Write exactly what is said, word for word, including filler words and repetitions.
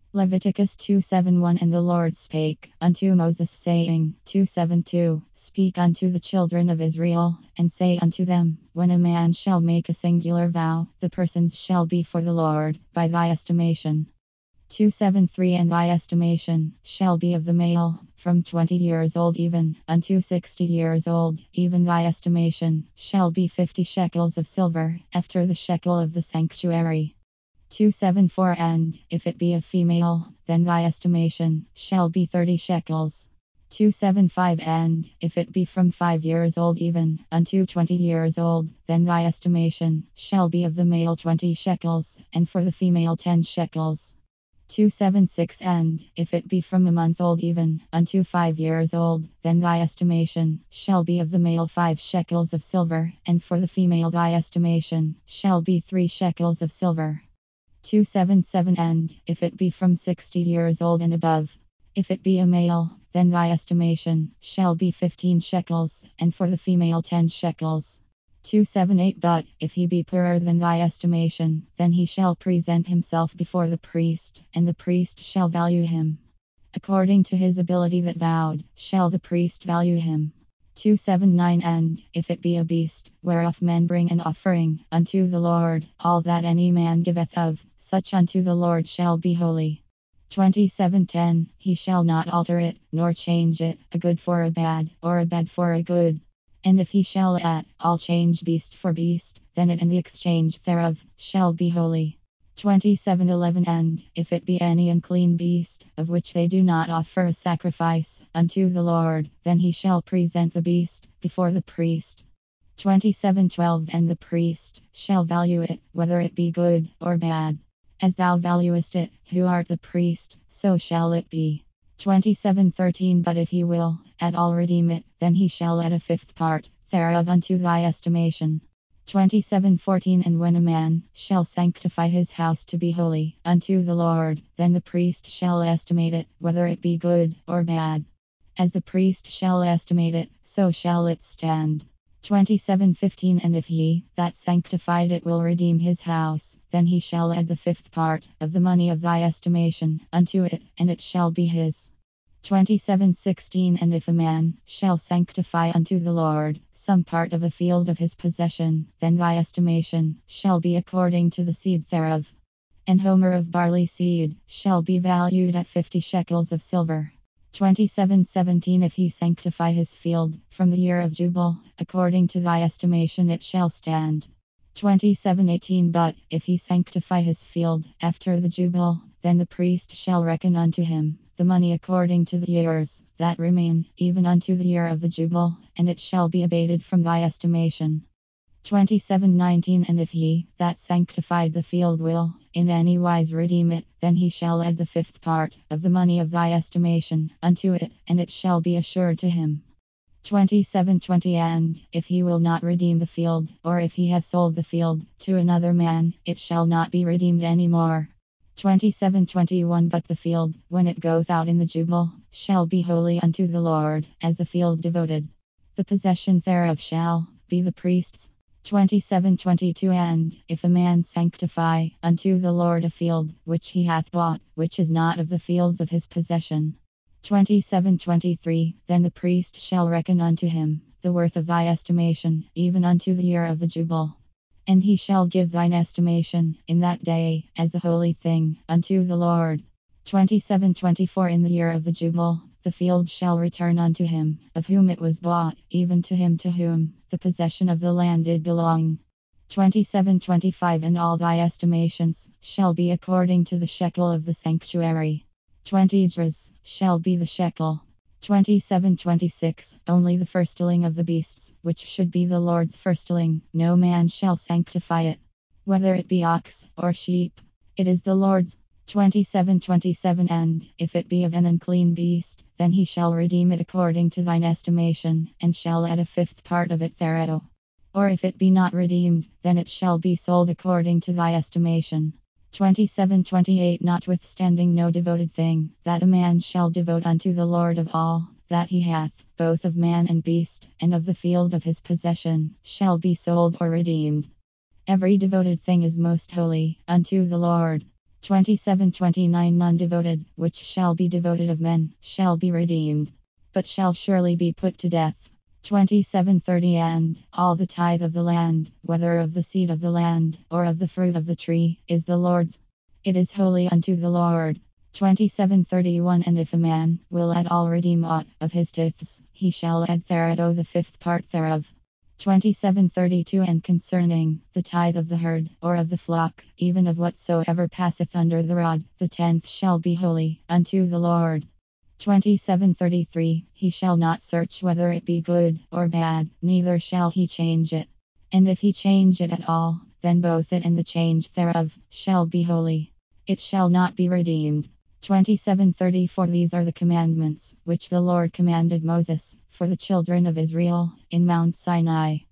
Leviticus two seventy-one. And the Lord spake unto Moses, saying, two seventy-two Speak unto the children of Israel, and say unto them, When a man shall make a singular vow, the persons shall be for the Lord, by thy estimation. two seventy-three And thy estimation shall be of the male, from twenty years old even unto sixty years old, even thy estimation shall be fifty shekels of silver, after the shekel of the sanctuary. two seventy-four And if it be a female, then thy estimation shall be thirty shekels. two seventy-five And if it be from five years old even unto twenty years old, then thy estimation shall be of the male twenty shekels, and for the female ten shekels. two seventy-six And if it be from a month old even unto five years old, then thy estimation shall be of the male five shekels of silver, and for the female thy estimation shall be three shekels of silver. two seventy-seven And if it be from sixty years old and above, if it be a male, then thy estimation shall be fifteen shekels, and for the female ten shekels. two seventy-eight But if he be poorer than thy estimation, then he shall present himself before the priest, and the priest shall value him. According to his ability that vowed, shall the priest value him. two seventy-nine And if it be a beast, whereof men bring an offering unto the Lord, all that any man giveth of, such unto the Lord shall be holy. twenty-seven ten He shall not alter it, nor change it, a good for a bad, or a bad for a good. And if he shall at all change beast for beast, then it and the exchange thereof shall be holy. twenty-seven eleven And if it be any unclean beast, of which they do not offer a sacrifice unto the Lord, then he shall present the beast before the priest. twenty-seven twelve And the priest shall value it, whether it be good or bad. As thou valuest it, who art the priest, so shall it be. twenty-seven thirteen But if he will at all redeem it, then he shall add a fifth part thereof unto thy estimation. twenty-seven fourteen And when a man shall sanctify his house to be holy unto the Lord, then the priest shall estimate it, whether it be good or bad. As the priest shall estimate it, so shall it stand. twenty-seven fifteen And if he that sanctified it will redeem his house, then he shall add the fifth part of the money of thy estimation unto it, and it shall be his. twenty-seven sixteen And if a man shall sanctify unto the Lord some part of a field of his possession, then thy estimation shall be according to the seed thereof. An homer of barley seed shall be valued at fifty shekels of silver. twenty-seven seventeen If he sanctify his field from the year of Jubile, according to thy estimation it shall stand. twenty-seven eighteen But if he sanctify his field after the Jubile, then the priest shall reckon unto him the money according to the years that remain, even unto the year of the Jubile, and it shall be abated from thy estimation. twenty-seven nineteen And if he that sanctified the field will in any wise redeem it, then he shall add the fifth part of the money of thy estimation unto it, and it shall be assured to him. twenty-seven twenty And if he will not redeem the field, or if he have sold the field to another man, it shall not be redeemed any more. twenty-seven twenty-one But the field, when it goeth out in the Jubile, shall be holy unto the Lord, as a field devoted. The possession thereof shall be the priest's. twenty-seven twenty-two And if a man sanctify unto the Lord a field which he hath bought, which is not of the fields of his possession. twenty-seven twenty-three Then the priest shall reckon unto him the worth of thy estimation, even unto the year of the Jubile. And he shall give thine estimation in that day as a holy thing unto the Lord. twenty-seven twenty-four In the year of the Jubile, the field shall return unto him, of whom it was bought, even to him to whom the possession of the land did belong. twenty-seven twenty-five And all thy estimations shall be according to the shekel of the sanctuary. twenty dras shall be the shekel. twenty-seven twenty-six Only the firstling of the beasts, which should be the Lord's firstling, no man shall sanctify it, whether it be ox or sheep. It is the Lord's. twenty-seven twenty-seven And if it be of an unclean beast, then he shall redeem it according to thine estimation, and shall add a fifth part of it thereto. Or if it be not redeemed, then it shall be sold according to thy estimation. twenty-seven twenty-eight Notwithstanding no devoted thing that a man shall devote unto the Lord of all that he hath, both of man and beast, and of the field of his possession, shall be sold or redeemed. Every devoted thing is most holy unto the Lord. twenty-seven twenty-nine None devoted, which shall be devoted of men, shall be redeemed, but shall surely be put to death. twenty-seven thirty And all the tithe of the land, whether of the seed of the land, or of the fruit of the tree, is the Lord's. It is holy unto the Lord. twenty-seven thirty-one And if a man will at all redeem aught of his tithes, he shall add thereto the fifth part thereof. twenty-seven thirty-two And concerning the tithe of the herd, or of the flock, even of whatsoever passeth under the rod, the tenth shall be holy unto the Lord. twenty-seven thirty-three He shall not search whether it be good or bad, neither shall he change it. And if he change it at all, then both it and the change thereof shall be holy. It shall not be redeemed. twenty-seven thirty-four These are the commandments which the Lord commanded Moses for the children of Israel in Mount Sinai.